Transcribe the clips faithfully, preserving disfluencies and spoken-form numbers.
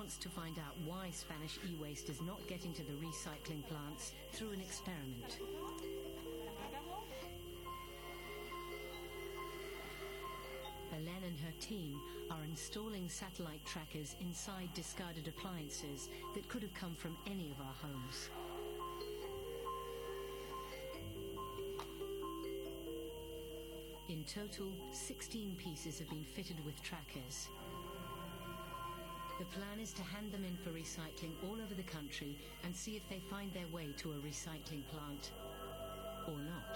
wants to find out why Spanish e-waste is not getting to the recycling plants through an experiment. Belén and her team are installing satellite trackers inside discarded appliances that could have come from any of our homes. In total, sixteen pieces have been fitted with trackers. The plan is to hand them in for recycling all over the country and see if they find their way to a recycling plant or not.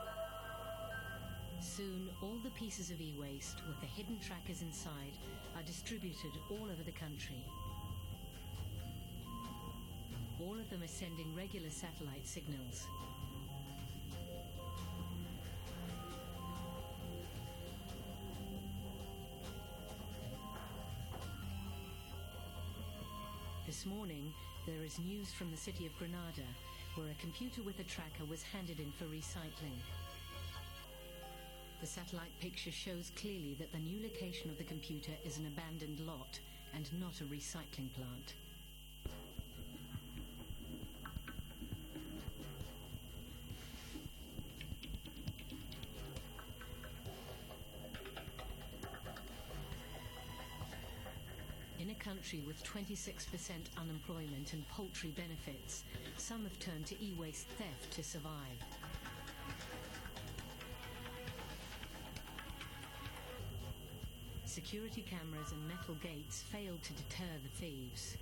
Soon, all the pieces of e-waste with the hidden trackers inside are distributed all over the country. All of them are sending regular satellite signals. This morning, there is news from the city of Granada, where a computer with a tracker was handed in for recycling. The satellite picture shows clearly that the new location of the computer is an abandoned lot and not a recycling plant. In a country with twenty-six percent unemployment and paltry benefits, some have turned to e-waste theft to survive. Security cameras and metal gates failed to deter the thieves.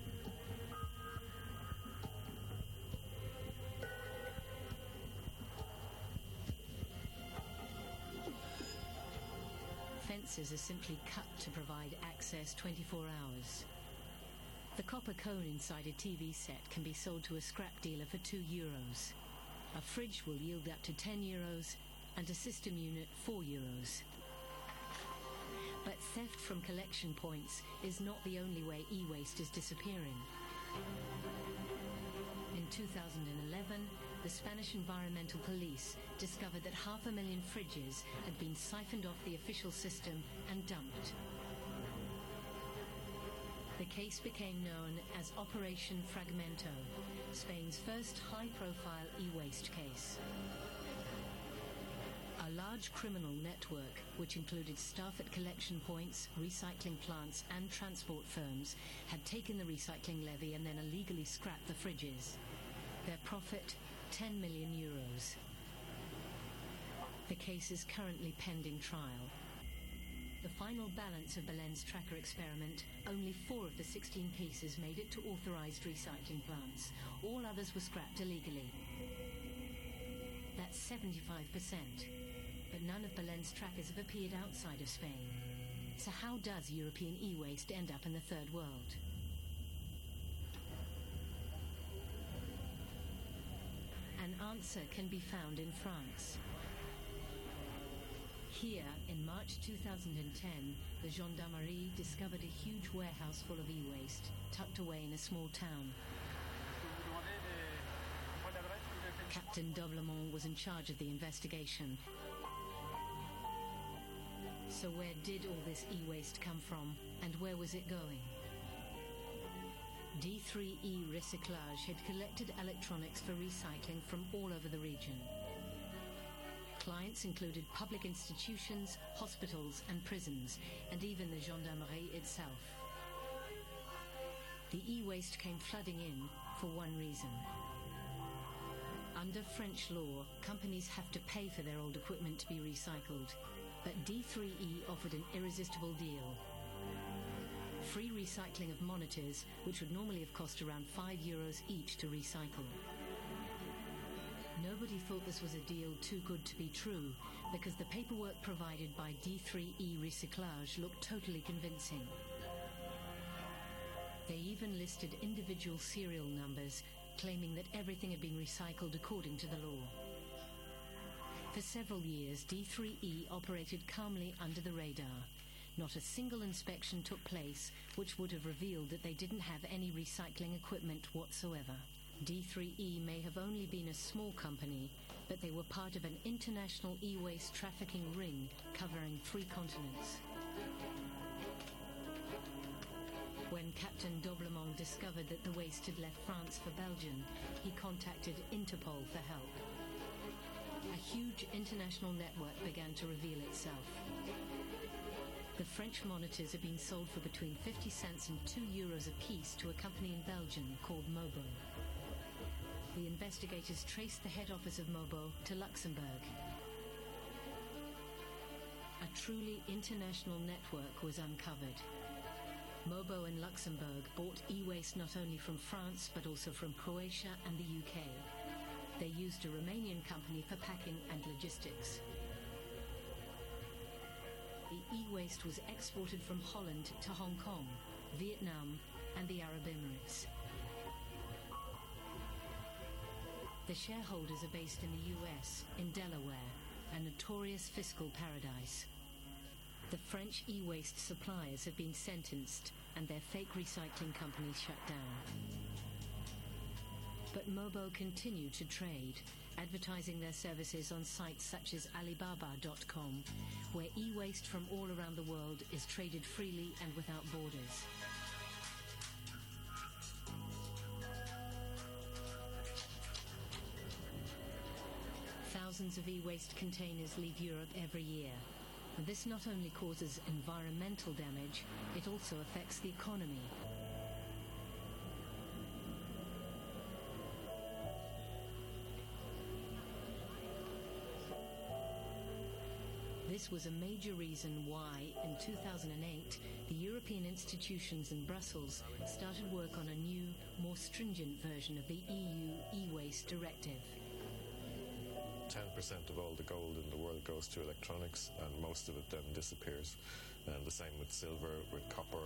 Fences are simply cut to provide access twenty-four hours. The copper cone inside a T V set can be sold to a scrap dealer for two euros. A fridge will yield up to ten euros and a system unit four euros. But theft from collection points is not the only way e-waste is disappearing. In two thousand eleven, the Spanish Environmental Police discovered that half a million fridges had been siphoned off the official system and dumped. The case became known as Operation Fragmento, Spain's first high-profile e-waste case. A large criminal network, which included staff at collection points, recycling plants and transport firms, had taken the recycling levy and then illegally scrapped the fridges. Their profit, ten million euros. The case is currently pending trial. The final balance of Belén's tracker experiment, only four of the sixteen pieces made it to authorized recycling plants. All others were scrapped illegally. That's seventy-five percent. But none of Belén's trackers have appeared outside of Spain. So how does European e-waste end up in the third world? An answer can be found in France. Here, in March two thousand ten, the Gendarmerie discovered a huge warehouse full of e-waste, tucked away in a small town. Captain Doublemont was in charge of the investigation. So where did all this e-waste come from, and where was it going? D three E Recyclage had collected electronics for recycling from all over the region. Clients included public institutions, hospitals and prisons, and even the Gendarmerie itself. The e-waste came flooding in for one reason. Under French law, companies have to pay for their old equipment to be recycled, but D three E offered an irresistible deal. Free recycling of monitors, which would normally have cost around five euros each to recycle. Nobody thought this was a deal too good to be true, because the paperwork provided by D three E Recyclage looked totally convincing. They even listed individual serial numbers, claiming that everything had been recycled according to the law. For several years, D three E operated calmly under the radar. Not a single inspection took place, which would have revealed that they didn't have any recycling equipment whatsoever. D three E may have only been a small company, but they were part of an international e-waste trafficking ring covering three continents. When Captain Doublemont discovered that the waste had left France for Belgium, he contacted Interpol for help. A huge international network began to reveal itself. The French monitors had been sold for between fifty cents and two euros apiece to a company in Belgium called Mobo. The investigators traced the head office of Mobo to Luxembourg. A truly international network was uncovered. Mobo in Luxembourg bought e-waste not only from France but also from Croatia and the U K. They used a Romanian company for packing and logistics. The e-waste was exported from Holland to Hong Kong, Vietnam, and the Arab Emirates. The shareholders are based in the U S, in Delaware, a notorious fiscal paradise. The French e-waste suppliers have been sentenced and their fake recycling companies shut down. But Mobo continue to trade, advertising their services on sites such as Alibaba dot com, where e-waste from all around the world is traded freely and without borders. Thousands of e-waste containers leave Europe every year. This not only causes environmental damage, it also affects the economy. This was a major reason why, in two thousand eight, the European institutions in Brussels started work on a new, more stringent version of the E U e-waste directive. ten percent of all the gold in the world goes to electronics, and most of it then disappears. And the same with silver, with copper.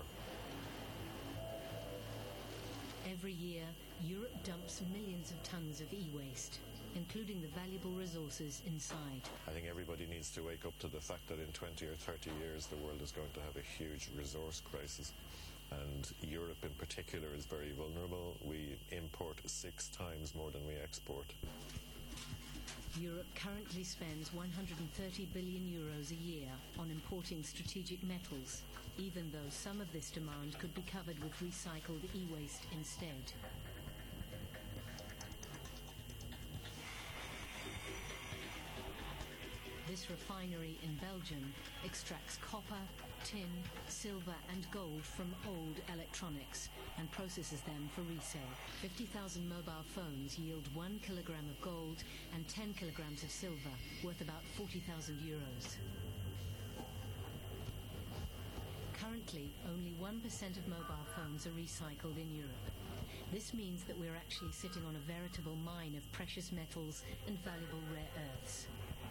Every year, Europe dumps millions of tons of e-waste, including the valuable resources inside. I think everybody needs to wake up to the fact that in twenty or thirty years the world is going to have a huge resource crisis, and Europe in particular is very vulnerable. We import six times more than we export. Europe currently spends one hundred thirty billion euros a year on importing strategic metals, even though some of this demand could be covered with recycled e-waste instead. This refinery in Belgium extracts copper, tin, silver and gold from old electronics and processes them for resale. fifty thousand mobile phones yield one kilogram of gold and ten kilograms of silver, worth about forty thousand euros. Currently, only one percent of mobile phones are recycled in Europe. This means that we're actually sitting on a veritable mine of precious metals and valuable rare earths.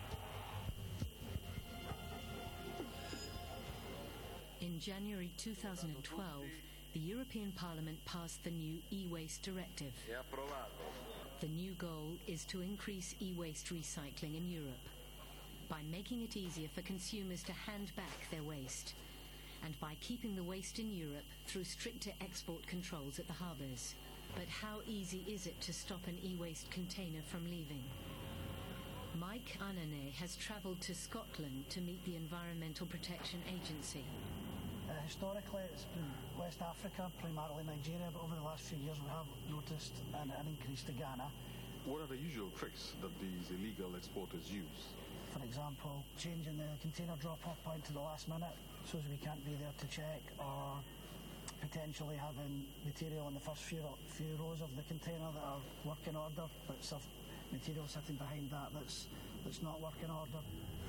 In January two thousand twelve, the European Parliament passed the new e-waste directive. The new goal is to increase e-waste recycling in Europe by making it easier for consumers to hand back their waste, and by keeping the waste in Europe through stricter export controls at the harbours. But how easy is it to stop an e-waste container from leaving? Mike Anane has travelled to Scotland to meet the Environmental Protection Agency. Uh, historically, it's been West Africa, primarily Nigeria, but over the last few years we have noticed an, an increase to Ghana. What are the usual tricks that these illegal exporters use? For example, changing the container drop-off point to the last minute so as we can't be there to check, or potentially having material in the first few, few rows of the container that are working order, but some material sitting behind that that's, that's not working order.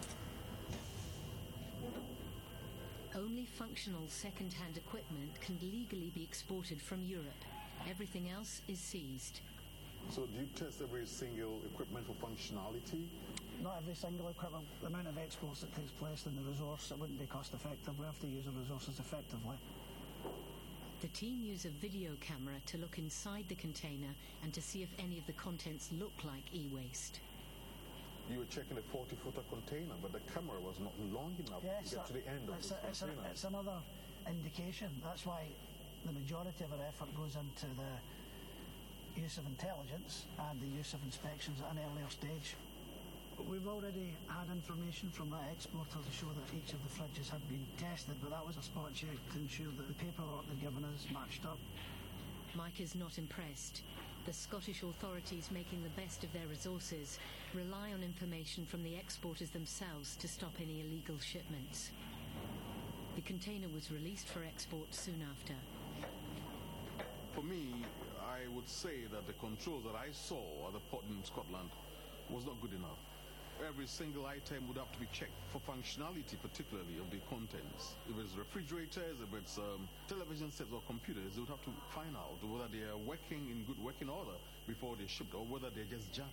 Only functional second-hand equipment can legally be exported from Europe. Everything else is seized. So do you test every single equipment for functionality? Not every single equipment. The amount of exports that takes place in the resource, it wouldn't be cost effective. We have to use the resources effectively. The team use a video camera to look inside the container and to see if any of the contents look like e-waste. You were checking a forty-footer container, but the camera was not long enough yes, to get to the end of it's the a, it's container. A, it's another indication. That's why the majority of our effort goes into the use of intelligence and the use of inspections at an earlier stage. We've already had information from that exporter to show that each of the fridges had been tested, but that was a spot check to ensure that the paperwork they'd given us matched up. Mike is not impressed. The Scottish authorities, making the best of their resources, rely on information from the exporters themselves to stop any illegal shipments. The container was released for export soon after. For me, I would say that the controls that I saw at the port in Scotland was not good enough. Every single item would have to be checked for functionality, particularly of the contents. If it's refrigerators, if it's um, television sets or computers, they would have to find out whether they are working in good working order before they're shipped or whether they're just junk.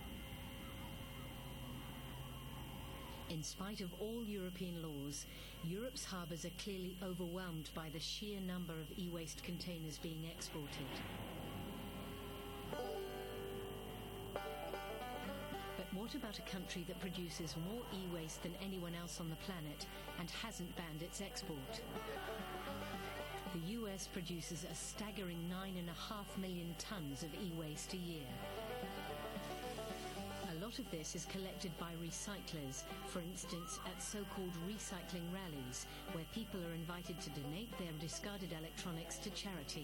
In spite of all European laws, Europe's harbours are clearly overwhelmed by the sheer number of e-waste containers being exported. What about a country that produces more e-waste than anyone else on the planet and hasn't banned its export? The U S produces a staggering nine and a half million tons of e-waste a year. A lot of this is collected by recyclers, for instance at so-called recycling rallies, where people are invited to donate their discarded electronics to charity.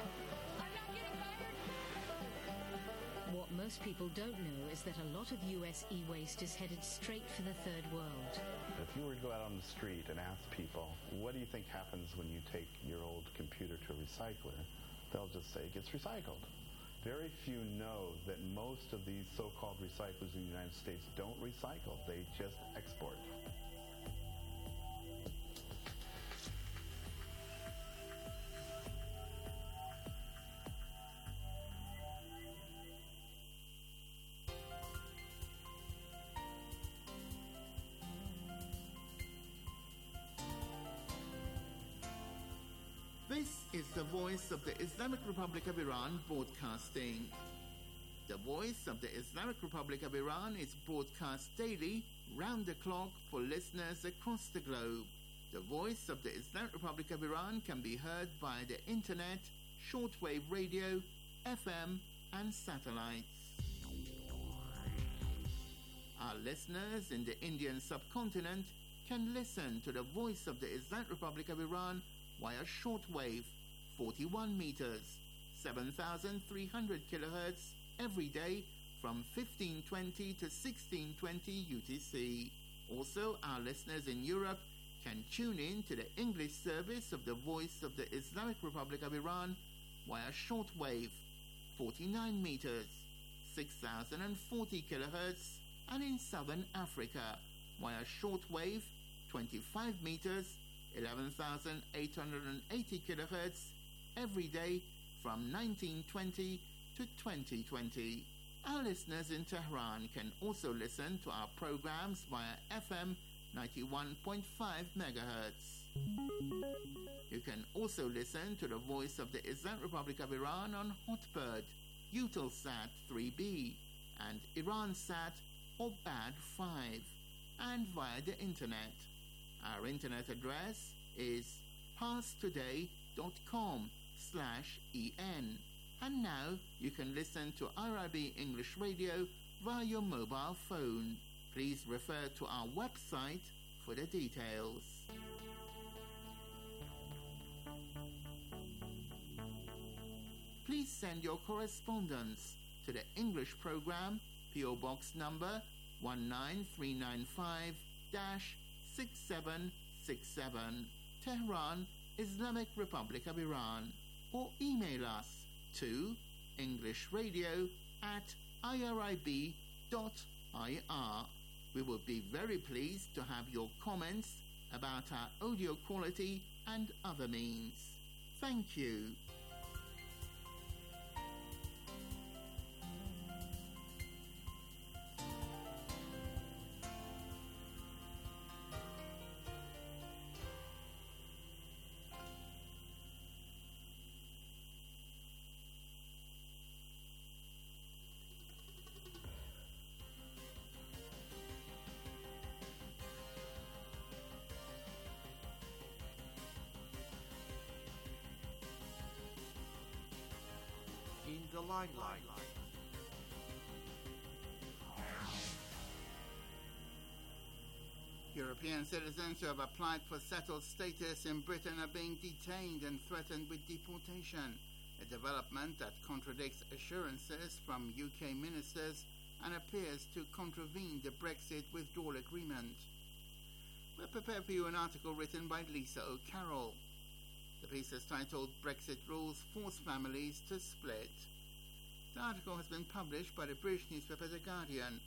What most people don't know is that a lot of U S e-waste is headed straight for the third world. If you were to go out on the street and ask people, what do you think happens when you take your old computer to a recycler? They'll just say it gets recycled. Very few know that most of these so-called recyclers in the United States don't recycle. They just export. This is the voice of the Islamic Republic of Iran broadcasting. The voice of the Islamic Republic of Iran is broadcast daily, round the clock, for listeners across the globe. The voice of the Islamic Republic of Iran can be heard via the internet, shortwave radio, F M, and satellites. Our listeners in the Indian subcontinent can listen to the voice of the Islamic Republic of Iran via shortwave, forty-one meters, seven thousand three hundred kilohertz, every day from fifteen twenty to sixteen twenty U T C. Also, our listeners in Europe can tune in to the English service of the Voice of the Islamic Republic of Iran via shortwave, forty-nine meters, six thousand forty kilohertz, and in Southern Africa via shortwave, twenty-five meters, eleven thousand eight hundred eighty kilohertz, every day from nineteen twenty to twenty twenty. Our listeners in Tehran can also listen to our programs via F M ninety-one point five megahertz. You can also listen to the Voice of the Islamic Republic of Iran on Hotbird, Eutelsat three B, and Iransat or B A D five, and via the internet. Our internet address is parstoday.com slash en. And now you can listen to R I B English Radio via your mobile phone. Please refer to our website for the details. Please send your correspondence to the English program, P O Box number one nine three nine five six seven six seven, Tehran, Islamic Republic of Iran, or email us to englishradio at irib dot I R. We will be very pleased to have your comments about our audio quality and other means. Thank you. In the limelight. European citizens who have applied for settled status in Britain are being detained and threatened with deportation. A development that contradicts assurances from U K ministers and appears to contravene the Brexit withdrawal agreement. We're prepared for you an article written by Lisa O'Carroll. The piece is titled Brexit Rules Force Families to Split. The article has been published by the British newspaper The Guardian.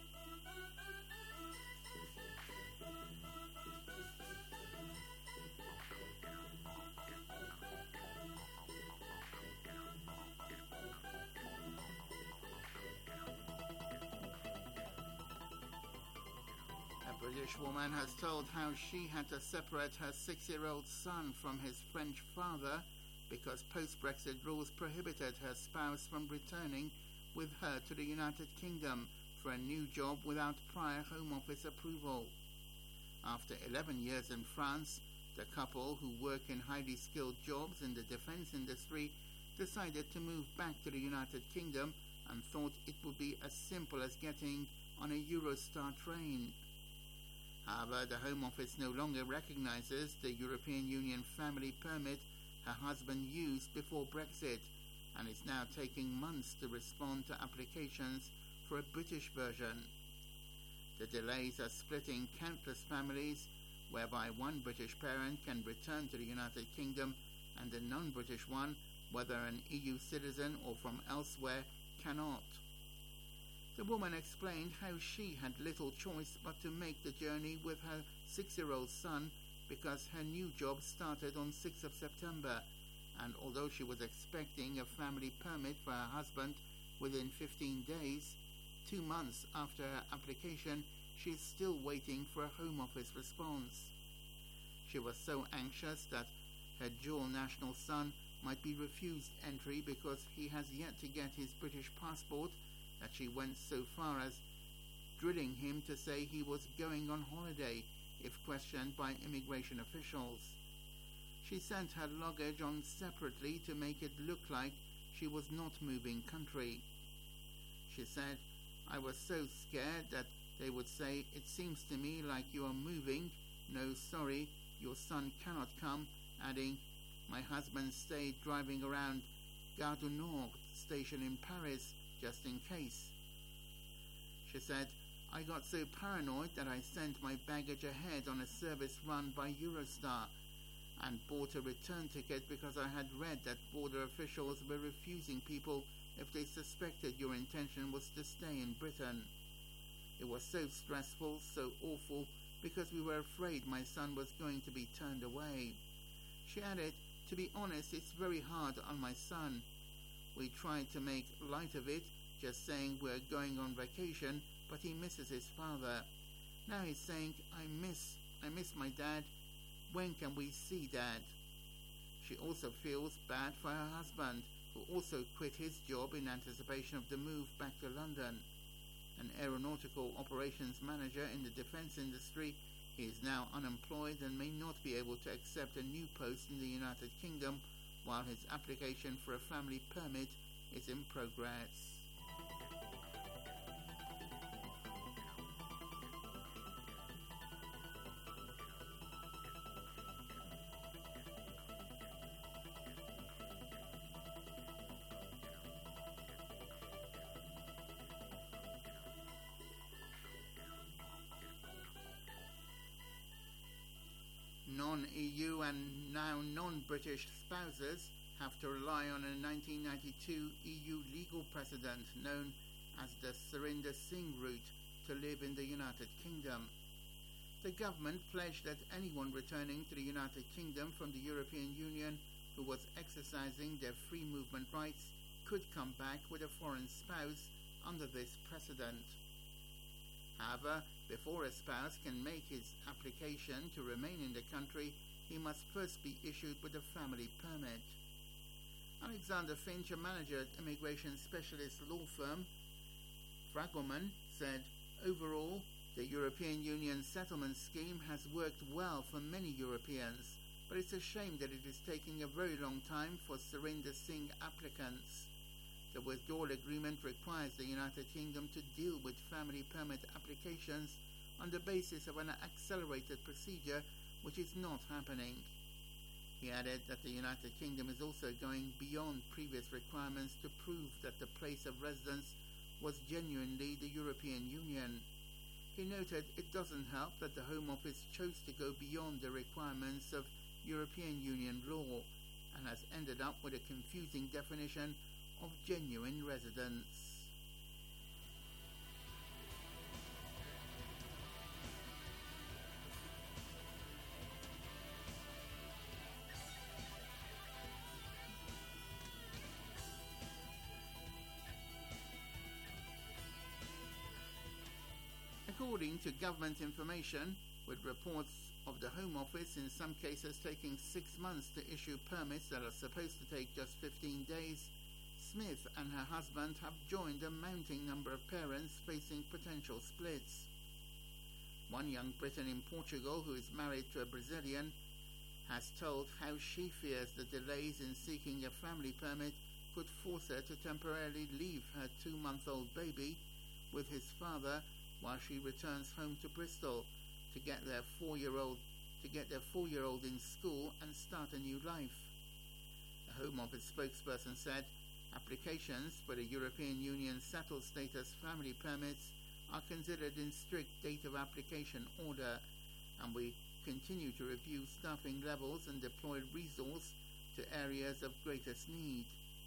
A British woman has told how she had to separate her six-year-old son from his French father because post-Brexit rules prohibited her spouse from returning with her to the United Kingdom for a new job without prior Home Office approval. After eleven years in France, the couple, who work in highly skilled jobs in the defence industry, decided to move back to the United Kingdom and thought it would be as simple as getting on a Eurostar train. However, the Home Office no longer recognises the European Union family permit her husband used before Brexit, and is now taking months to respond to applications for a British version. The delays are splitting countless families, whereby one British parent can return to the United Kingdom and a non-British one, whether an E U citizen or from elsewhere, cannot. The woman explained how she had little choice but to make the journey with her six-year-old son because her new job started on sixth of September, and although she was expecting a family permit for her husband within fifteen days, two months after her application, she is still waiting for a Home Office response. She was so anxious that her dual national son might be refused entry because he has yet to get his British passport that she went so far as drilling him to say he was going on holiday if questioned by immigration officials. She sent her luggage on separately to make it look like she was not moving country. She said, "I was so scared that they would say, 'It seems to me like you are moving. No, sorry, your son cannot come,' adding, 'My husband stayed driving around Gare du Nord station in Paris just in case.' She said, 'I got so paranoid that I sent my baggage ahead on a service run by Eurostar and bought a return ticket because I had read that border officials were refusing people if they suspected your intention was to stay in Britain. It was so stressful, so awful, because we were afraid my son was going to be turned away.' She added, 'To be honest, it's very hard on my son. We tried to make light of it, just saying we're going on vacation, but he misses his father. Now he's saying, I miss, I miss my dad. When can we see Dad?' She also feels bad for her husband, who also quit his job in anticipation of the move back to London. An aeronautical operations manager in the defence industry, he is now unemployed and may not be able to accept a new post in the United Kingdom while his application for a family permit is in progress. Non-E U and now non-British spouses have to rely on a nineteen ninety-two E U legal precedent known as the Surinder Singh route to live in the United Kingdom. The government pledged that anyone returning to the United Kingdom from the European Union who was exercising their free movement rights could come back with a foreign spouse under this precedent. However, before a spouse can make his application to remain in the country, he must first be issued with a family permit. Alexander Finch, a manager at immigration specialist law firm Fragoman, said, "Overall, the European Union settlement scheme has worked well for many Europeans, but it's a shame that it is taking a very long time for Surinder Singh applicants. The withdrawal agreement requires the United Kingdom to deal with family permit applications on the basis of an accelerated procedure, which is not happening. He added that the United Kingdom is also going beyond previous requirements to prove that the place of residence was genuinely the European Union. He noted it doesn't help that the Home Office chose to go beyond the requirements of European Union law and has ended up with a confusing definition of genuine residence. According to government information, with reports of the Home Office in some cases taking six months to issue permits that are supposed to take just fifteen days, Smith and her husband have joined a mounting number of parents facing potential splits. One young Briton in Portugal, who is married to a Brazilian, has told how she fears the delays in seeking a family permit could force her to temporarily leave her two-month-old baby with his father while she returns home to Bristol to get their four-year-old to get their four-year-old in school and start a new life. The Home Office spokesperson said applications for the European Union settled status family permits are considered in strict date of application order, and we continue to review staffing levels and deploy resource to areas of greatest need.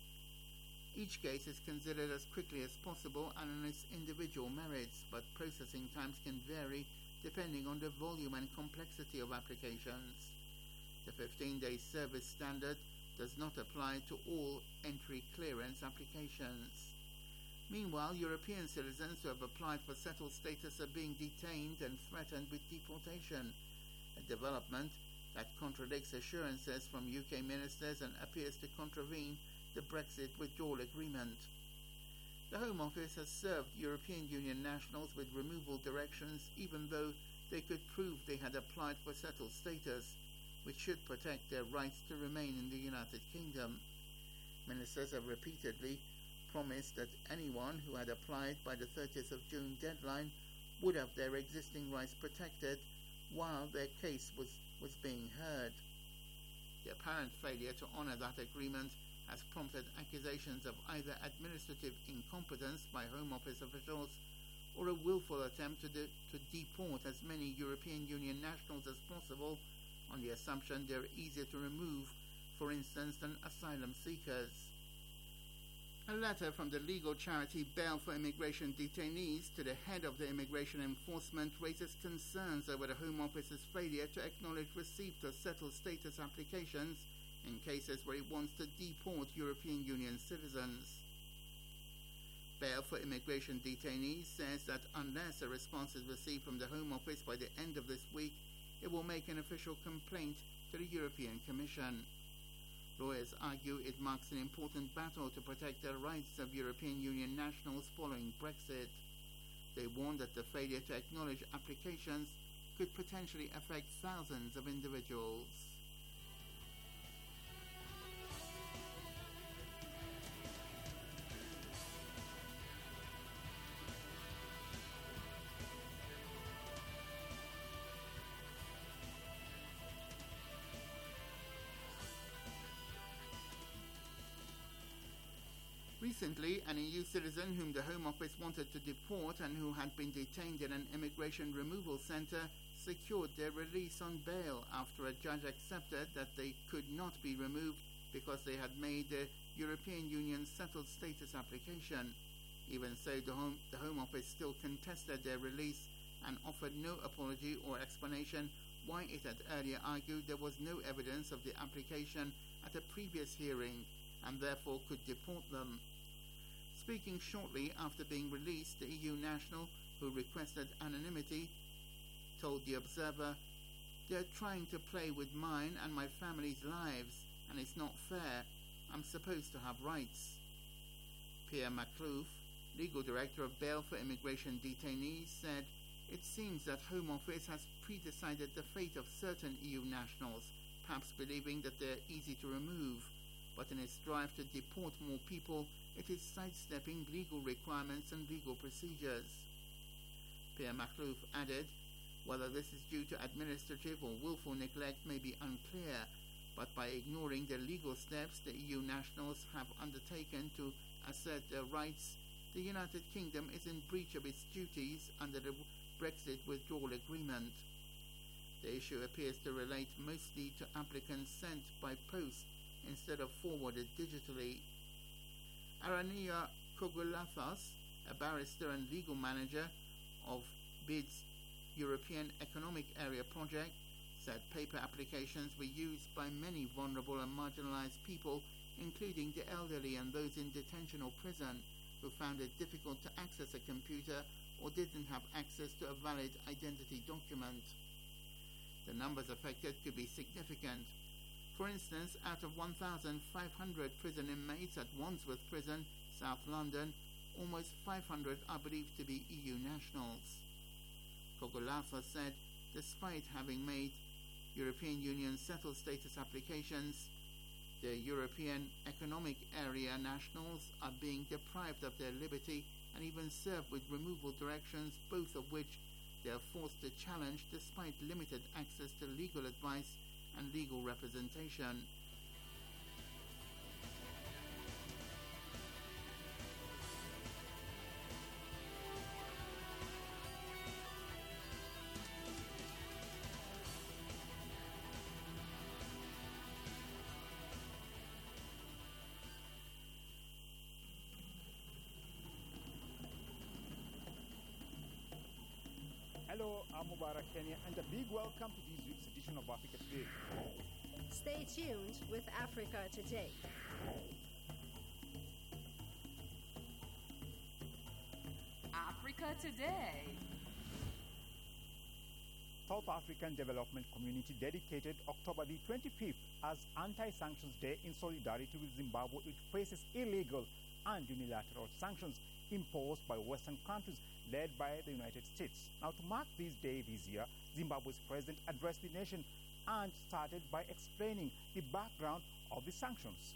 Each case is considered as quickly as possible and on its individual merits, but processing times can vary depending on the volume and complexity of applications. The fifteen-day service standard does not apply to all entry clearance applications. Meanwhile, European citizens who have applied for settled status are being detained and threatened with deportation, a development that contradicts assurances from U K ministers and appears to contravene the Brexit withdrawal agreement. The Home Office has served European Union nationals with removal directions even though they could prove they had applied for settled status, which should protect their rights to remain in the United Kingdom. Ministers have repeatedly promised that anyone who had applied by the thirtieth of June deadline would have their existing rights protected while their case was, was being heard. The apparent failure to honour that agreement has prompted accusations of either administrative incompetence by Home Office officials or a willful attempt to, de- to deport as many European Union nationals as possible on the assumption they're easier to remove, for instance, than asylum seekers. A letter from the legal charity Bail for Immigration Detainees to the head of the Immigration Enforcement raises concerns over the Home Office's failure to acknowledge receipt of settled status applications in cases where it wants to deport European Union citizens. Bail for Immigration Detainees says that unless a response is received from the Home Office by the end of this week, it will make an official complaint to the European Commission. Lawyers argue it marks an important battle to protect the rights of European Union nationals following Brexit. They warn that the failure to acknowledge applications could potentially affect thousands of individuals. Recently, an E U citizen whom the Home Office wanted to deport and who had been detained in an immigration removal centre secured their release on bail after a judge accepted that they could not be removed because they had made the European Union settled status application. Even so, the Home, the Home Office still contested their release and offered no apology or explanation why it had earlier argued there was no evidence of the application at a previous hearing and therefore could deport them. Speaking shortly after being released, the E U national who requested anonymity told The Observer, "They're trying to play with mine and my family's lives, and it's not fair. I'm supposed to have rights." Pierre Maclouf, legal director of Bail for Immigration Detainees, said, "It seems that Home Office has pre-decided the fate of certain E U nationals, perhaps believing that they're easy to remove, but in its drive to deport more people, it is sidestepping legal requirements and legal procedures." Pierre Maclouf added, "Whether this is due to administrative or willful neglect may be unclear, but by ignoring the legal steps the E U nationals have undertaken to assert their rights, the United Kingdom is in breach of its duties under the Brexit withdrawal agreement. The issue appears to relate mostly to applicants sent by post instead of forwarded digitally. Arania Kogolathos, a barrister and legal manager of B I D's European Economic Area project, said paper applications were used by many vulnerable and marginalized people, including the elderly and those in detention or prison, who found it difficult to access a computer or didn't have access to a valid identity document. The numbers affected could be significant. For instance, out of one thousand five hundred prison inmates at Wandsworth Prison, South London, almost five hundred are believed to be E U nationals. Kogolathos said, despite having made European Union settled status applications, the European Economic Area nationals are being deprived of their liberty and even served with removal directions, both of which they are forced to challenge despite limited access to legal advice and legal representation. Hello, I'm Mubarak Kenya, and a big welcome to this week's edition of Africa Today. Stay tuned with Africa Today. Africa Today. South African Development Community dedicated October the twenty-fifth as Anti-Sanctions Day in solidarity with Zimbabwe, which faces illegal and unilateral sanctions imposed by Western countries led by the United States. Now, to mark this day this year, Zimbabwe's president addressed the nation and started by explaining the background of the sanctions.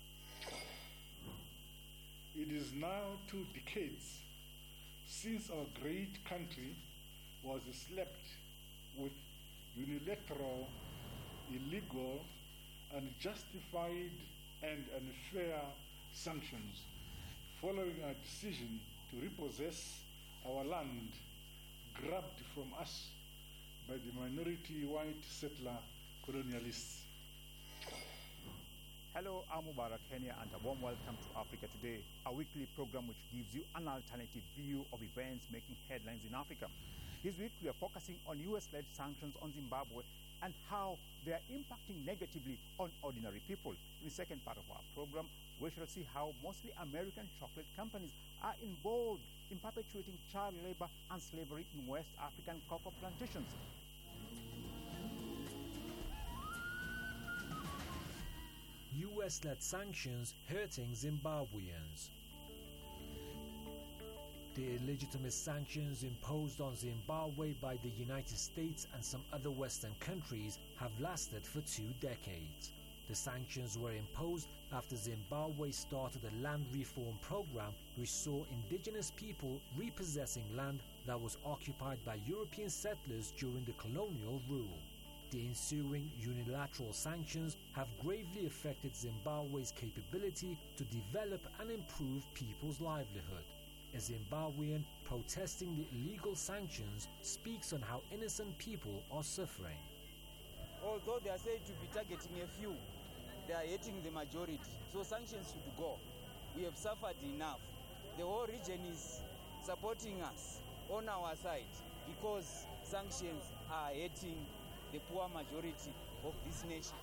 It is now two decades since our great country was slapped with unilateral, illegal, unjustified, and unfair sanctions following our decision to repossess our land grabbed from us by the minority white settler colonialists. Hello, I'm Mubarak Kenya, and a warm welcome to Africa Today, a weekly program which gives you an alternative view of events making headlines in Africa. This week, we are focusing on U S-led sanctions on Zimbabwe and how they are impacting negatively on ordinary people. In the second part of our program, we shall see how mostly American chocolate companies are involved in perpetuating child labor and slavery in West African cocoa plantations. U S-led sanctions hurting Zimbabweans. The illegitimate sanctions imposed on Zimbabwe by the United States and some other Western countries have lasted for two decades. The sanctions were imposed after Zimbabwe started a land reform program which saw indigenous people repossessing land that was occupied by European settlers during the colonial rule. The ensuing unilateral sanctions have gravely affected Zimbabwe's capability to develop and improve people's livelihood. A Zimbabwean protesting the illegal sanctions speaks on how innocent people are suffering. Although they are said to be targeting a few, they are hitting the majority. So sanctions should go. We have suffered enough. The whole region is supporting us on our side because sanctions are hitting the poor majority of this nation.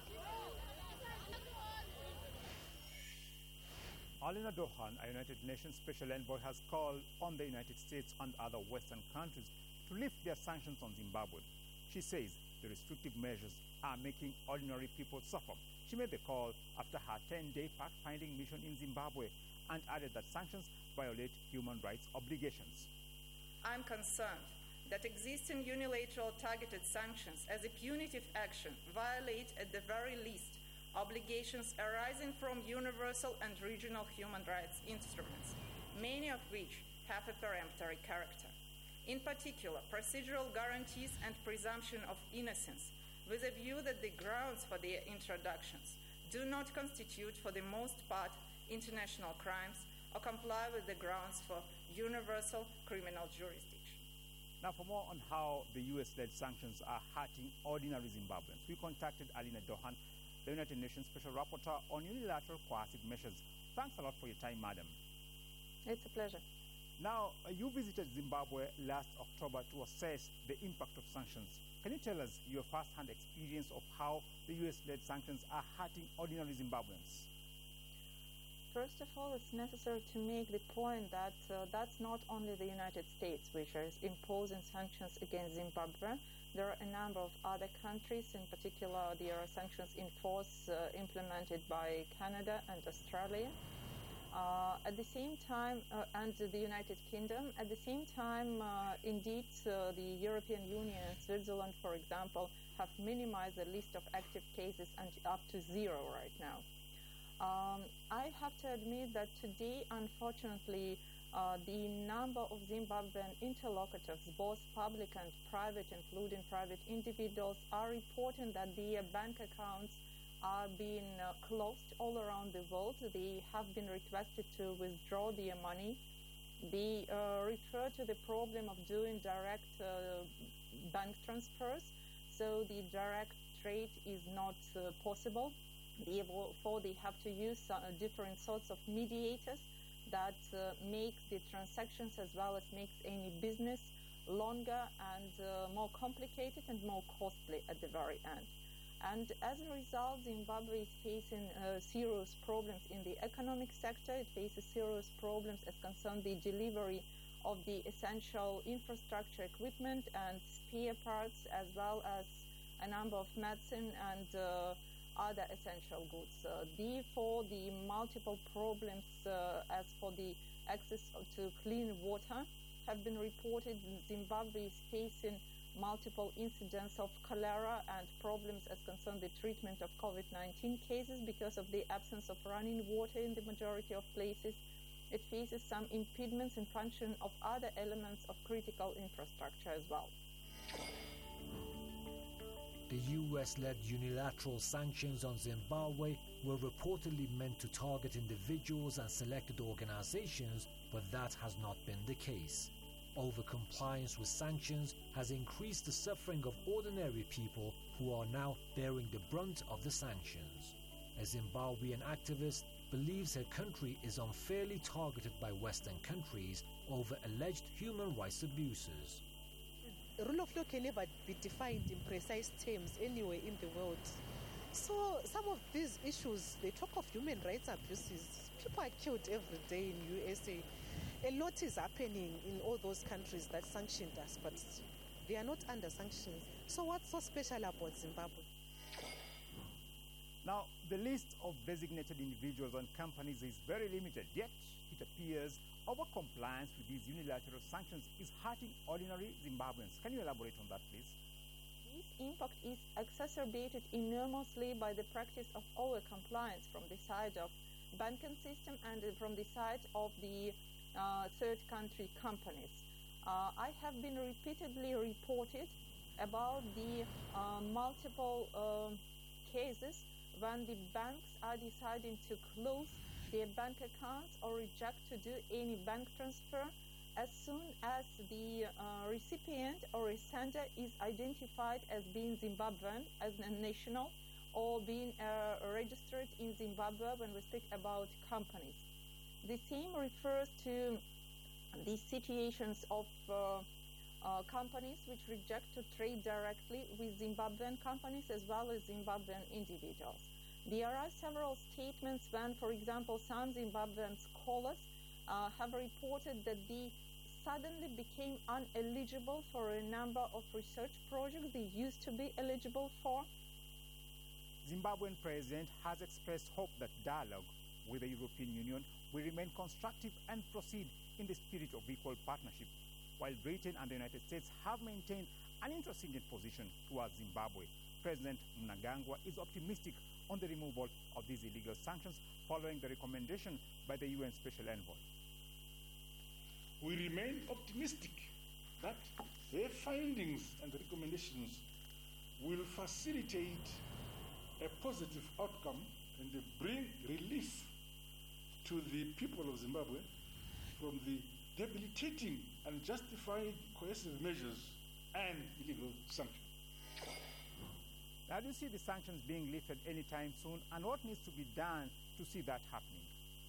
Alina Dohan, a United Nations Special Envoy, has called on the United States and other Western countries to lift their sanctions on Zimbabwe. She says the restrictive measures are making ordinary people suffer. She made the call after her ten-day fact-finding mission in Zimbabwe and added that sanctions violate human rights obligations. I'm concerned that existing unilateral targeted sanctions as a punitive action violate, at the very least, obligations arising from universal and regional human rights instruments, many of which have a peremptory character. In particular, procedural guarantees and presumption of innocence, with a view that the grounds for their introductions do not constitute, for the most part, international crimes or comply with the grounds for universal criminal jurisdiction. Now, for more on how the U S-led sanctions are hurting ordinary Zimbabweans, we contacted Alina Dohan, the United Nations Special Rapporteur on Unilateral Coercive Measures. Thanks a lot for your time, madam. It's a pleasure. Now, uh, you visited Zimbabwe last October to assess the impact of sanctions. Can you tell us your first-hand experience of how the U S-led sanctions are hurting ordinary Zimbabweans? First of all, it's necessary to make the point that uh, that's not only the United States which is imposing sanctions against Zimbabwe. There are a number of other countries, in particular there are sanctions in force uh, implemented by Canada and Australia. Uh, at the same time, uh, and the United Kingdom, at the same time, uh, indeed, uh, the European Union and Switzerland, for example, have minimized the list of active cases and up to zero right now. Um, I have to admit that today, unfortunately, uh, the number of Zimbabwean interlocutors, both public and private, including private individuals, are reporting that their bank accounts are being uh, closed all around the world. They have been requested to withdraw their money. They uh, refer to the problem of doing direct uh, bank transfers, so the direct trade is not uh, possible. Therefore, they have to use uh, different sorts of mediators that uh, makes the transactions as well as makes any business longer and uh, more complicated and more costly at the very end. And as a result, Zimbabwe is facing uh, serious problems in the economic sector. It faces serious problems as concerns the delivery of the essential infrastructure equipment and spare parts, as well as a number of medicine and uh, other essential goods. Uh, therefore, the multiple problems uh, as for the access to clean water have been reported. Zimbabwe is facing multiple incidents of cholera and problems as concern the treatment of COVID nineteen cases because of the absence of running water in the majority of places. It faces some impediments in function of other elements of critical infrastructure as well. The U S-led unilateral sanctions on Zimbabwe were reportedly meant to target individuals and selected organizations, but that has not been the case. Overcompliance with sanctions has increased the suffering of ordinary people who are now bearing the brunt of the sanctions. A Zimbabwean activist believes her country is unfairly targeted by Western countries over alleged human rights abuses. Rule of law can never be defined in precise terms anywhere in the world. So some of these issues, they talk of human rights abuses. People are killed every day in U S A. A lot is happening in all those countries that sanctioned us, but they are not under sanctions. So what's so special about Zimbabwe? Now, the list of designated individuals and companies is very limited, yet it appears over-compliance with these unilateral sanctions is hurting ordinary Zimbabweans. Can you elaborate on that, please? This impact is exacerbated enormously by the practice of over-compliance from the side of banking system and from the side of the uh, third country companies. Uh, I have been repeatedly reported about the uh, multiple uh, cases when the banks are deciding to close their bank accounts or reject to do any bank transfer as soon as the uh, recipient or a sender is identified as being Zimbabwean, as a national, or being uh, registered in Zimbabwe when we speak about companies. The same refers to the situations of uh, uh, companies which reject to trade directly with Zimbabwean companies as well as Zimbabwean individuals. There are several statements when, for example, some Zimbabwean scholars uh, have reported that they suddenly became ineligible for a number of research projects they used to be eligible for. Zimbabwean president has expressed hope that dialogue with the European Union will remain constructive and proceed in the spirit of equal partnership, while Britain and the United States have maintained an intransigent position towards Zimbabwe. President Mnangagwa is optimistic on the removal of these illegal sanctions following the recommendation by the U N Special Envoy. We remain optimistic that their findings and recommendations will facilitate a positive outcome and bring relief to the people of Zimbabwe from the debilitating and justified coercive measures and illegal sanctions. How do you see the sanctions being lifted anytime soon, and what needs to be done to see that happening?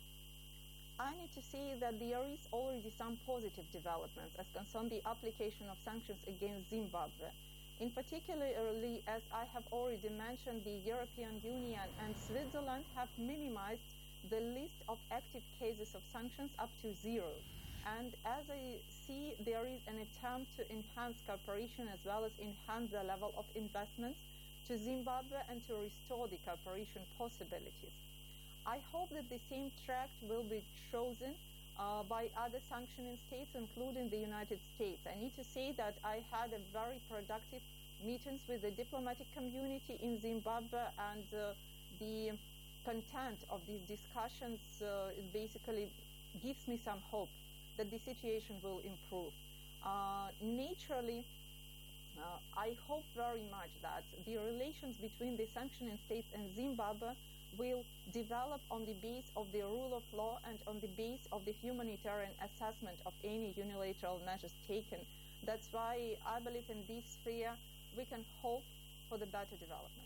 I need to see that there is already some positive developments as concern the application of sanctions against Zimbabwe. In particularly, as I have already mentioned, the European Union and Switzerland have minimized the list of active cases of sanctions up to zero. And as I see, there is an attempt to enhance cooperation as well as enhance the level of investments to Zimbabwe and to restore the cooperation possibilities. I hope that the same track will be chosen uh, by other sanctioning states, including the United States. I need to say that I had a very productive meetings with the diplomatic community in Zimbabwe, and uh, the content of these discussions uh, basically gives me some hope that the situation will improve. Uh, naturally, uh, I hope very much that the relations between the sanctioning states and Zimbabwe will develop on the base of the rule of law and on the base of the humanitarian assessment of any unilateral measures taken. That's why I believe in this sphere we can hope for the better development.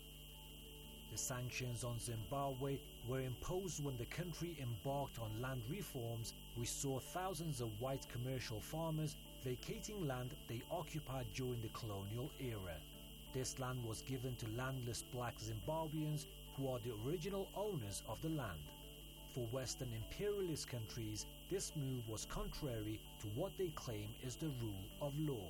The sanctions on Zimbabwe were imposed when the country embarked on land reforms, which saw thousands of white commercial farmers vacating land they occupied during the colonial era. This land was given to landless black Zimbabweans, who are the original owners of the land. For Western imperialist countries, this move was contrary to what they claim is the rule of law.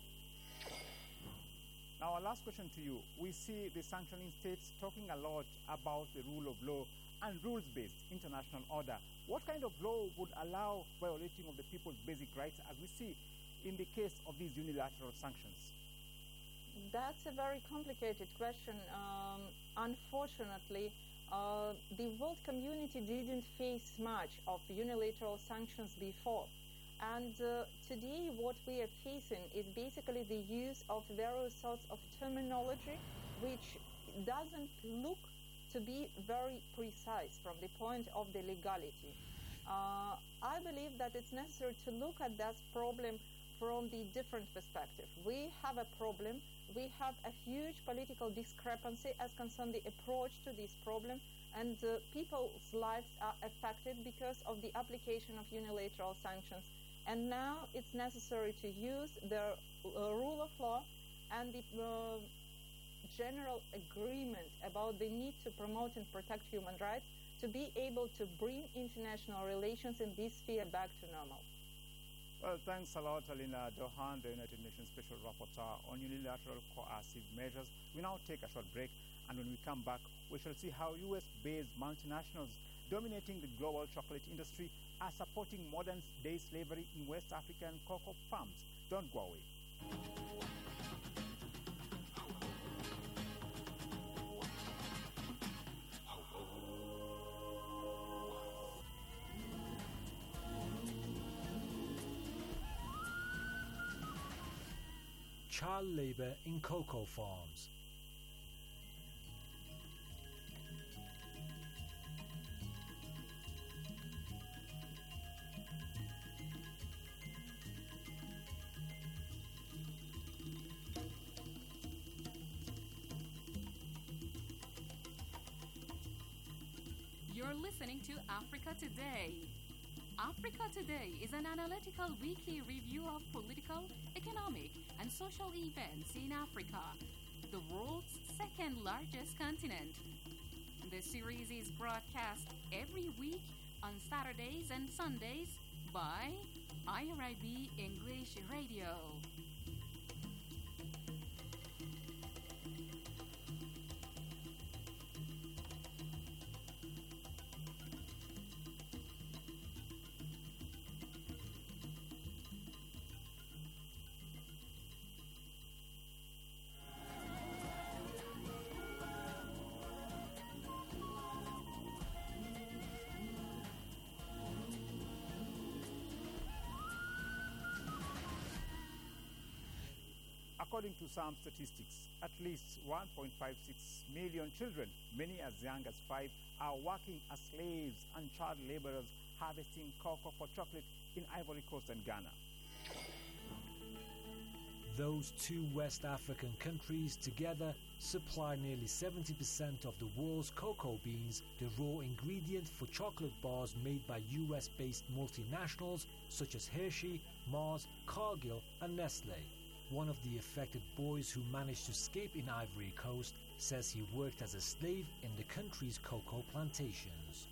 Now, our last question to you. We see the sanctioning states talking a lot about the rule of law and rules-based international order. What kind of law would allow violating of the people's basic rights, as we see in the case of these unilateral sanctions? That's a very complicated question. Um, unfortunately, uh, the world community didn't face much of unilateral sanctions before. And uh, today what we are facing is basically the use of various sorts of terminology which doesn't look to be very precise from the point of the legality. Uh, I believe that it's necessary to look at that problem from the different perspective. We have a problem, we have a huge political discrepancy as concerns the approach to this problem, and uh, people's lives are affected because of the application of unilateral sanctions. And now it's necessary to use the uh, rule of law and the uh, general agreement about the need to promote and protect human rights to be able to bring international relations in this sphere back to normal. Well, thanks a lot, Alina Dohan, the United Nations Special Rapporteur on unilateral coercive measures. We now take a short break, and when we come back, we shall see how U S-based multinationals dominating the global chocolate industry are supporting modern-day slavery in West African cocoa farms. Don't go away. Child labor in cocoa farms. You're listening to Africa Today. Africa Today is an analytical weekly review of political, economic, and social events in Africa, the world's second largest continent. The series is broadcast every week on Saturdays and Sundays by I R I B English Radio. According to some statistics, at least one point five six million children, many as young as five, are working as slaves and child laborers harvesting cocoa for chocolate in Ivory Coast and Ghana. Those two West African countries together supply nearly seventy percent of the world's cocoa beans, the raw ingredient for chocolate bars made by U S-based multinationals such as Hershey, Mars, Cargill and Nestle. One of the affected boys who managed to escape in Ivory Coast says he worked as a slave in the country's cocoa plantations.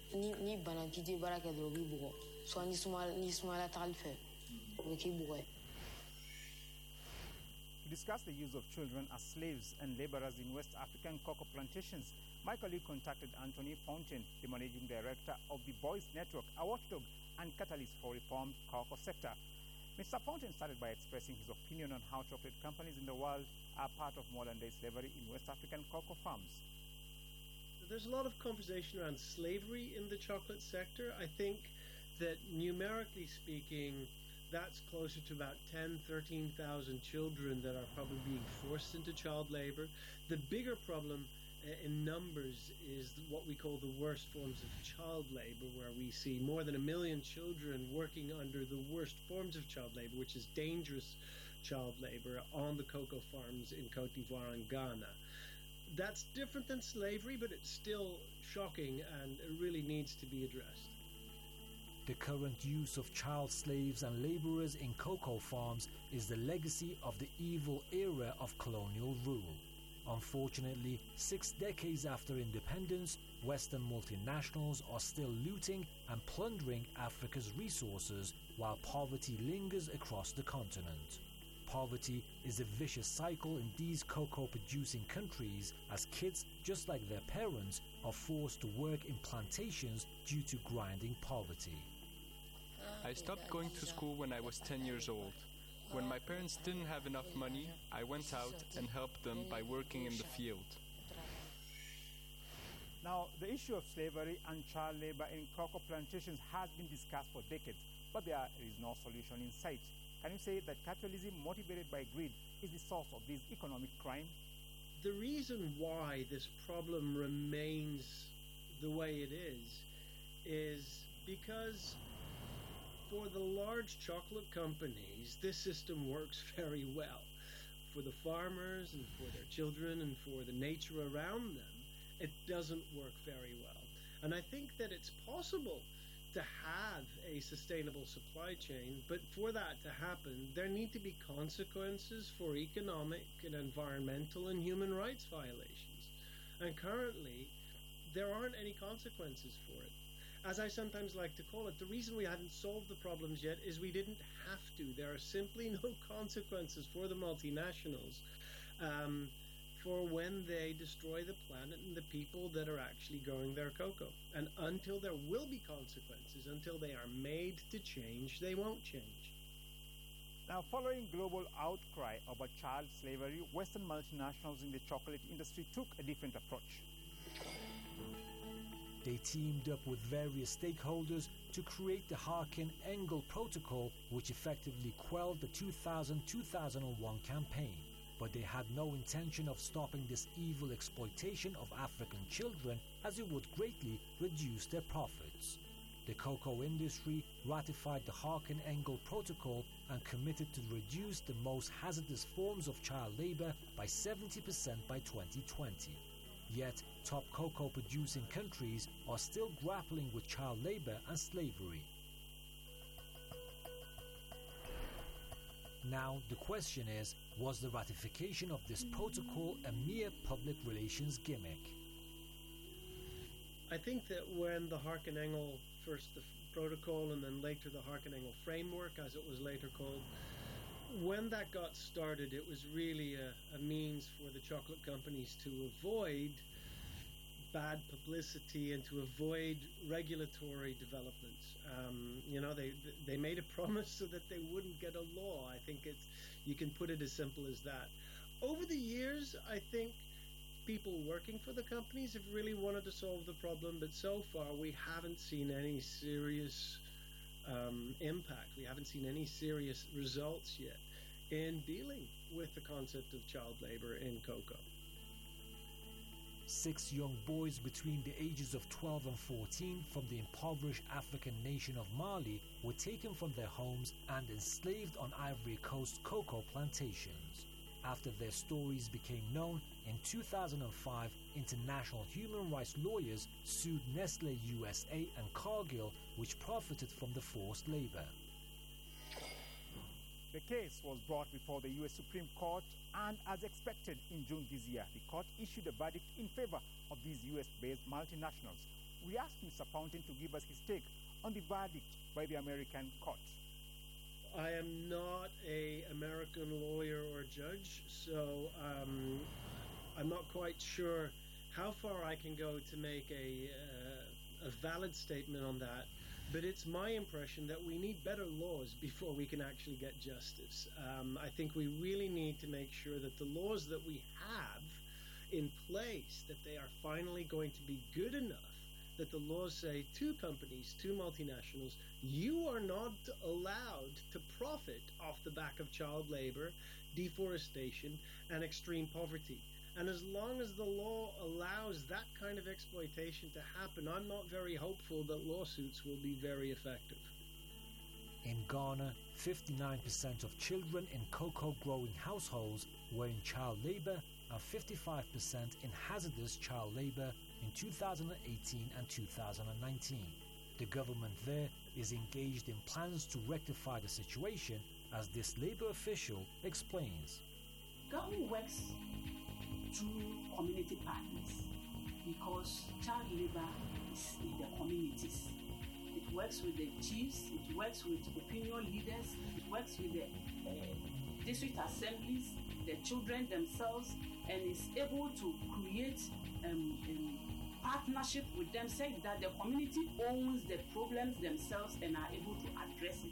To discuss the use of children as slaves and laborers in West African cocoa plantations, my colleague contacted Anthony Fountain, the managing director of the Boys Network, a watchdog and catalyst for reformed cocoa sector. Mister Fountain started by expressing his opinion on how chocolate companies in the world are part of modern-day slavery in West African cocoa farms. There's a lot of conversation around slavery in the chocolate sector. I think that numerically speaking, that's closer to about ten, thirteen thousand children that are probably being forced into child labor. The bigger problem uh, in numbers is what we call the worst forms of child labor, where we see more than a million children working under the worst forms of child labor, which is dangerous child labor on the cocoa farms in Cote d'Ivoire and Ghana. That's different than slavery, but it's still shocking and it really needs to be addressed. The current use of child slaves and laborers in cocoa farms is the legacy of the evil era of colonial rule. Unfortunately, six decades after independence, Western multinationals are still looting and plundering Africa's resources while poverty lingers across the continent. Poverty is a vicious cycle in these cocoa-producing countries, as kids, just like their parents, are forced to work in plantations due to grinding poverty. I stopped going to school when I was ten years old. When my parents didn't have enough money, I went out and helped them by working in the field. Now, the issue of slavery and child labor in cocoa plantations has been discussed for decades, but there is no solution in sight. Can you say that capitalism motivated by greed is the source of this economic crime? The reason why this problem remains the way it is is because for the large chocolate companies, this system works very well. For the farmers and for their children and for the nature around them, it doesn't work very well. And I think that it's possible to have a sustainable supply chain, but for that to happen, there need to be consequences for economic and environmental and human rights violations. And currently, there aren't any consequences for it. As I sometimes like to call it, the reason we haven't solved the problems yet is we didn't have to. There are simply no consequences for the multinationals um, for when they destroy the planet and the people that are actually growing their cocoa. And until there will be consequences, until they are made to change, they won't change. Now, following global outcry about child slavery, Western multinationals in the chocolate industry took a different approach. They teamed up with various stakeholders to create the Harkin-Engel Protocol, which effectively quelled the two thousand to two thousand one campaign. But they had no intention of stopping this evil exploitation of African children, as it would greatly reduce their profits. The cocoa industry ratified the Harkin-Engel Protocol and committed to reduce the most hazardous forms of child labor by seventy percent by twenty twenty. Yet, top cocoa-producing countries are still grappling with child labor and slavery. Now, the question is, was the ratification of this protocol a mere public relations gimmick? I think that when the Harkin-Engel, first the protocol and then later the Harkin-Engel framework, as it was later called, when that got started, it was really a, a means for the chocolate companies to avoid bad publicity and to avoid regulatory developments. Um, you know, they they made a promise so that they wouldn't get a law. I think it's you can put it as simple as that. Over the years, I think people working for the companies have really wanted to solve the problem, but so far we haven't seen any serious um, impact. We haven't seen any serious results yet. in dealing with the concept of child labor in cocoa. Six young boys between the ages of twelve and fourteen from the impoverished African nation of Mali were taken from their homes and enslaved on Ivory Coast cocoa plantations. After their stories became known, in two thousand five, international human rights lawyers sued Nestle U S A and Cargill, which profited from the forced labor. The case was brought before the U S Supreme Court, and as expected in June this year, the court issued a verdict in favor of these U S-based multinationals. We asked Mister Fountain to give us his take on the verdict by the American court. I am not an American lawyer or judge, so um, I'm not quite sure how far I can go to make a, uh, a valid statement on that. But it's my impression that we need better laws before we can actually get justice. Um, I think we really need to make sure that the laws that we have in place, that they are finally going to be good enough, that the laws say to companies, to multinationals, you are not allowed to profit off the back of child labor, deforestation, and extreme poverty. And as long as the law allows that kind of exploitation to happen, I'm not very hopeful that lawsuits will be very effective. In Ghana, fifty-nine percent of children in cocoa-growing households were in child labor and fifty-five percent in hazardous child labor in two thousand eighteen and two thousand nineteen. The government there is engaged in plans to rectify the situation, as this labor official explains. Government works through community partners because child labor is in the communities. It works with the chiefs, it works with opinion leaders, it works with the uh, district assemblies, the children themselves, and is able to create um, um, partnership with them, saying that the community owns the problems themselves and are able to address it.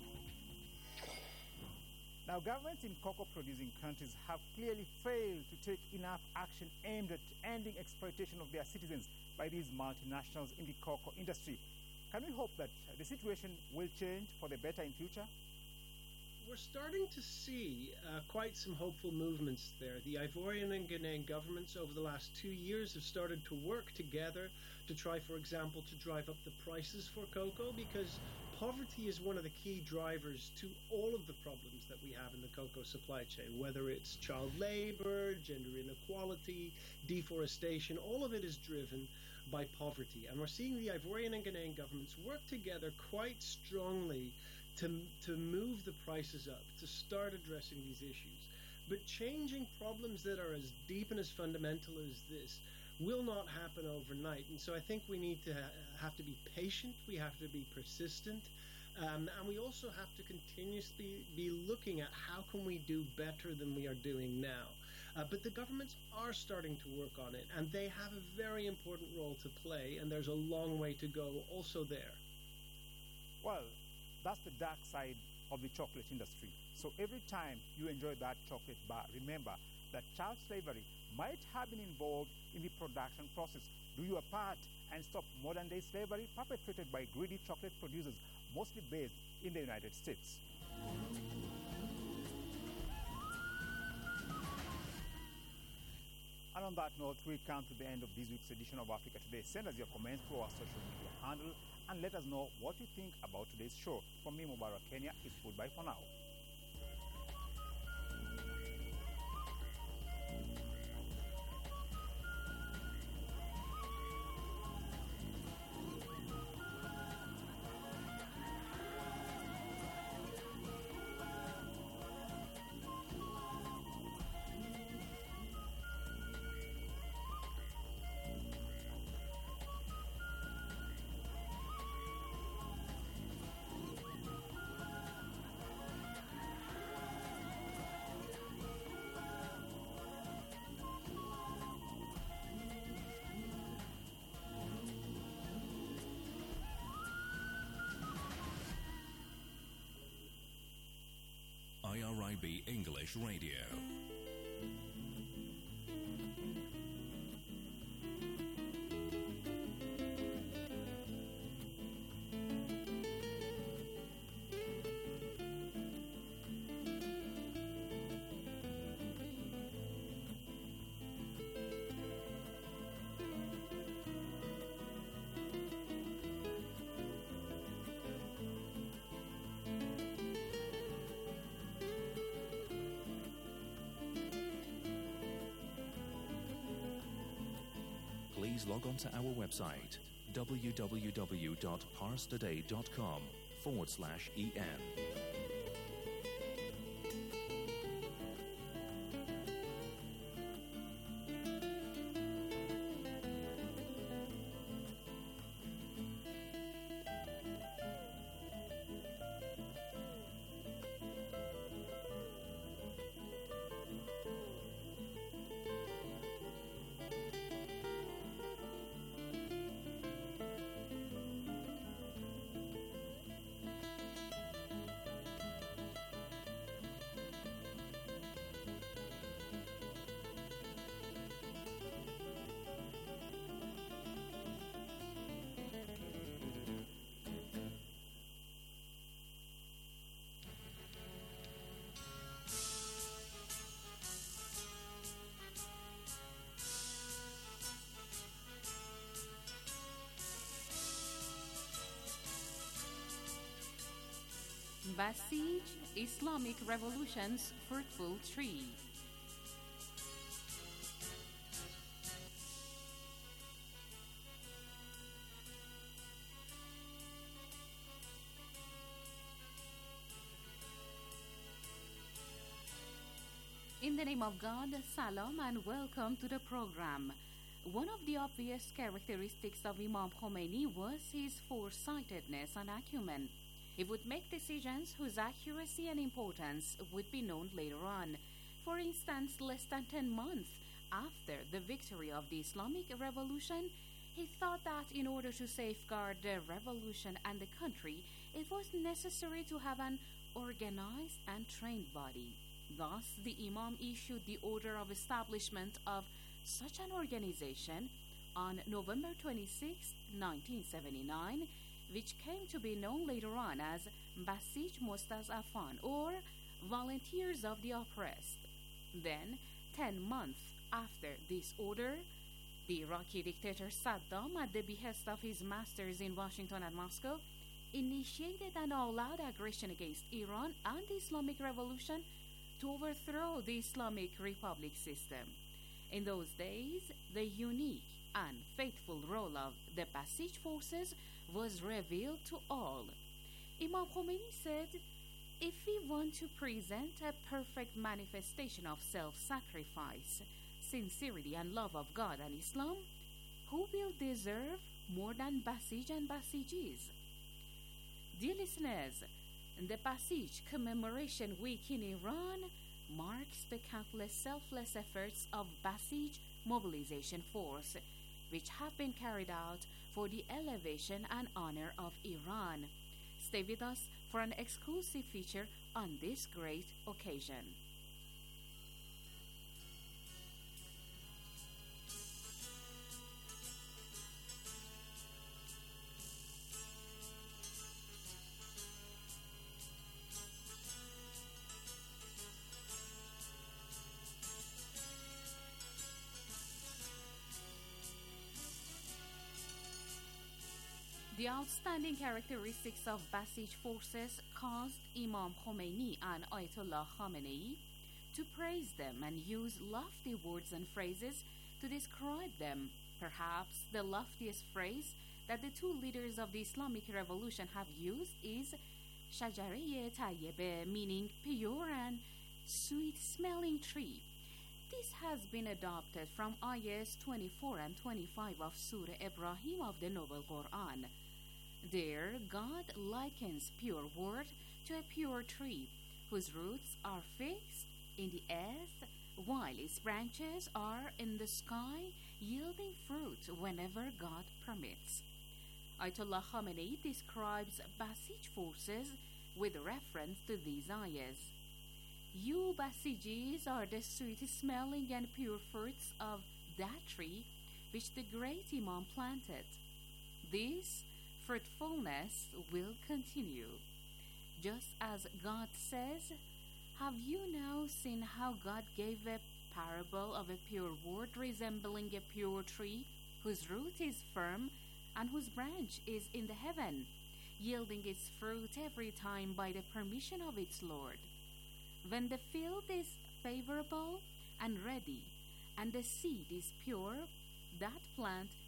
Now, governments in cocoa-producing countries have clearly failed to take enough action aimed at ending exploitation of their citizens by these multinationals in the cocoa industry. Can we hope that the situation will change for the better in future? We're starting to see uh, quite some hopeful movements there. The Ivorian and Ghanaian governments over the last two years have started to work together to try, for example, to drive up the prices for cocoa, because poverty is one of the key drivers to all of the problems that we have in the cocoa supply chain, whether it's child labor, gender inequality, deforestation. All of it is driven by poverty. And we're seeing the Ivorian and Ghanaian governments work together quite strongly to, to move the prices up, to start addressing these issues. But changing problems that are as deep and as fundamental as this will not happen overnight. And so I think we need to ha- have to be patient, we have to be persistent, um, and we also have to continuously be looking at how can we do better than we are doing now. Uh, but the governments are starting to work on it, and they have a very important role to play, and there's a long way to go also there. Well, that's the dark side of the chocolate industry. So every time you enjoy that chocolate bar, remember that child slavery might have been involved in the production process. Do your part and stop modern-day slavery perpetrated by greedy chocolate producers, mostly based in the United States. And on that note, we come to the end of this week's edition of Africa Today. Send us your comments through our social media handle and let us know what you think about today's show. From me, Mubarak Kenya, it's goodbye for now. I R I B English Radio. please log on to our website, www.parstoday.com forward slash EN. Basij, Islamic Revolution's fruitful tree. In the name of God, salam and welcome to the program. One of the obvious characteristics of Imam Khomeini was his foresightedness and acumen. He would make decisions whose accuracy and importance would be known later on. For instance, less than ten months after the victory of the Islamic Revolution, he thought that in order to safeguard the revolution and the country, it was necessary to have an organized and trained body. Thus, the Imam issued the order of establishment of such an organization on November twenty-sixth, nineteen seventy-nine, which came to be known later on as Basij Mostazafan, or Volunteers of the Oppressed. Then, ten months after this order, the Iraqi dictator Saddam, at the behest of his masters in Washington and Moscow, initiated an all-out aggression against Iran and the Islamic Revolution to overthrow the Islamic Republic system. In those days, the unique and faithful role of the Basij forces was revealed to all. Imam Khomeini said, "If we want to present a perfect manifestation of self-sacrifice, sincerity and love of God and Islam, who will deserve more than Basij and Basijis?" Dear listeners, the Basij Commemoration Week in Iran marks the countless selfless efforts of Basij Mobilization Force, which have been carried out for the elevation and honor of Iran. Stay with us for an exclusive feature on this great occasion. The outstanding characteristics of Basij forces caused Imam Khomeini and Ayatollah Khamenei to praise them and use lofty words and phrases to describe them. Perhaps the loftiest phrase that the two leaders of the Islamic Revolution have used is Shajareh Tayyibeh, meaning pure and sweet-smelling tree. This has been adopted from ayahs twenty-four and twenty-five of Surah Ibrahim of the Noble Quran. There, God likens pure word to a pure tree, whose roots are fixed in the earth, while its branches are in the sky, yielding fruit whenever God permits. Ayatollah Khamenei describes Basij forces with reference to these ayahs. You Basijis are the sweet-smelling and pure fruits of that tree which the great Imam planted. This fruitfulness will continue. Just as God says, "Have you now seen how God gave a parable of a pure word resembling a pure tree, whose root is firm and whose branch is in the heaven, yielding its fruit every time by the permission of its Lord? When the field is favorable and ready, and the seed is pure, that plant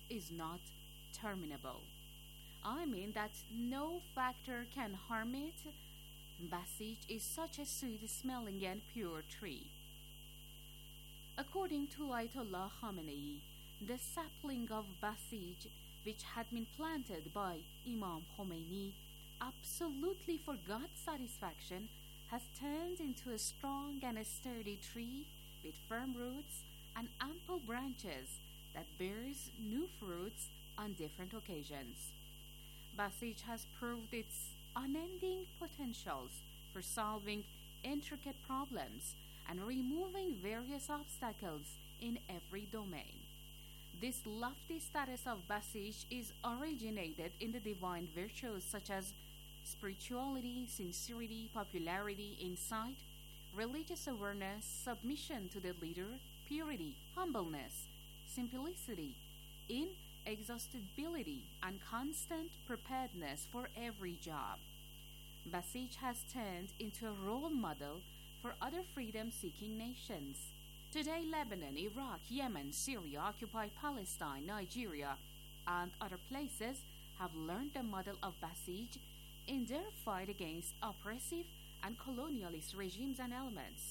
is not terminable. I mean that no factor can harm it. Basij is such a sweet-smelling and pure tree. According to Ayatollah Khamenei, the sapling of Basij, which had been planted by Imam Khomeini, absolutely for God's satisfaction, has turned into a strong and a sturdy tree with firm roots and ample branches that bears new fruits on different occasions. Basij has proved its unending potentials for solving intricate problems and removing various obstacles in every domain. This lofty status of Basij is originated in the divine virtues such as spirituality, sincerity, popularity, insight, religious awareness, submission to the leader, purity, humbleness, simplicity, inexhaustibility, and constant preparedness for every job. Basij has turned into a role model for other freedom-seeking nations. Today, Lebanon, Iraq, Yemen, Syria, occupied Palestine, Nigeria, and other places have learned the model of Basij in their fight against oppressive and colonialist regimes and elements.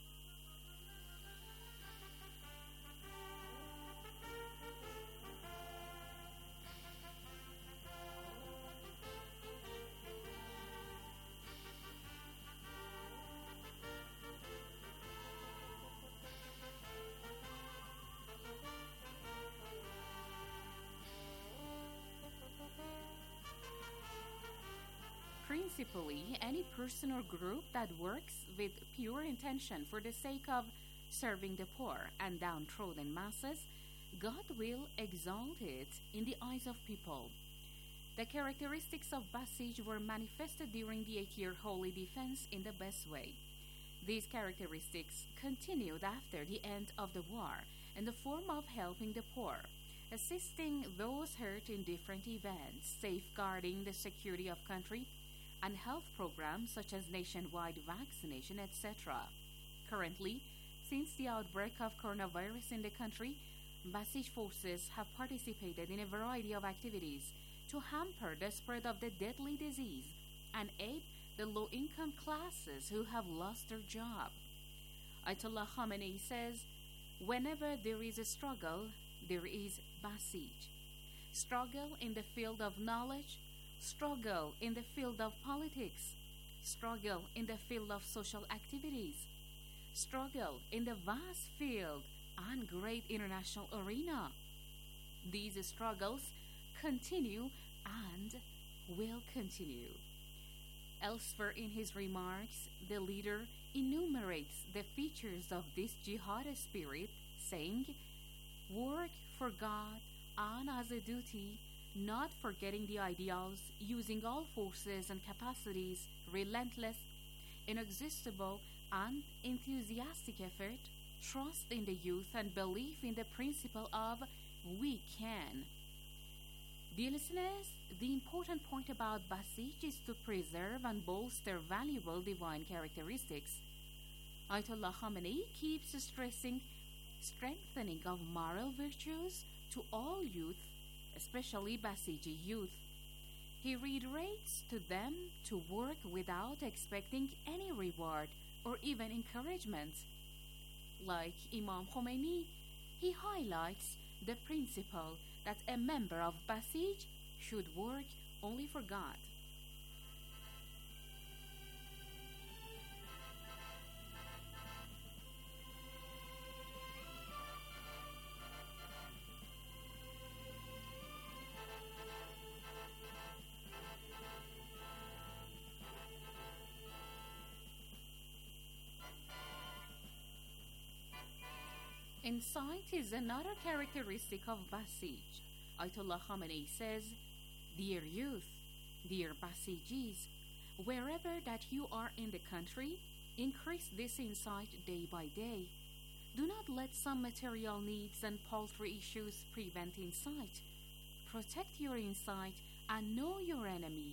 Principally, any person or group that works with pure intention for the sake of serving the poor and downtrodden masses, God will exalt it in the eyes of people. The characteristics of Basij were manifested during the eight-year Holy Defense in the best way. These characteristics continued after the end of the war in the form of helping the poor, assisting those hurt in different events, safeguarding the security of country, and health programs such as nationwide vaccination, et cetera. Currently, since the outbreak of coronavirus in the country, Basij forces have participated in a variety of activities to hamper the spread of the deadly disease and aid the low-income classes who have lost their job. Ayatollah Khamenei says, whenever there is a struggle, there is Basij. Struggle in the field of knowledge, struggle in the field of politics, struggle in the field of social activities, struggle in the vast field and great international arena. These struggles continue and will continue. Elsewhere in his remarks, the leader enumerates the features of this jihad spirit, saying, work for God and as a duty, not forgetting the ideals, using all forces and capacities, relentless, inexhaustible, and enthusiastic effort, trust in the youth, and belief in the principle of we can. Dear listeners, the important point about Basij is to preserve and bolster valuable divine characteristics. Ayatollah Khamenei keeps stressing strengthening of moral virtues to all youth, especially Basiji youth. He reiterates to them to work without expecting any reward or even encouragement. Like Imam Khomeini, he highlights the principle that a member of Basij should work only for God. Insight is another characteristic of Basij. Ayatollah Khamenei says, dear youth, dear Basijis, wherever that you are in the country, increase this insight day by day. Do not let some material needs and paltry issues prevent insight. Protect your insight and know your enemy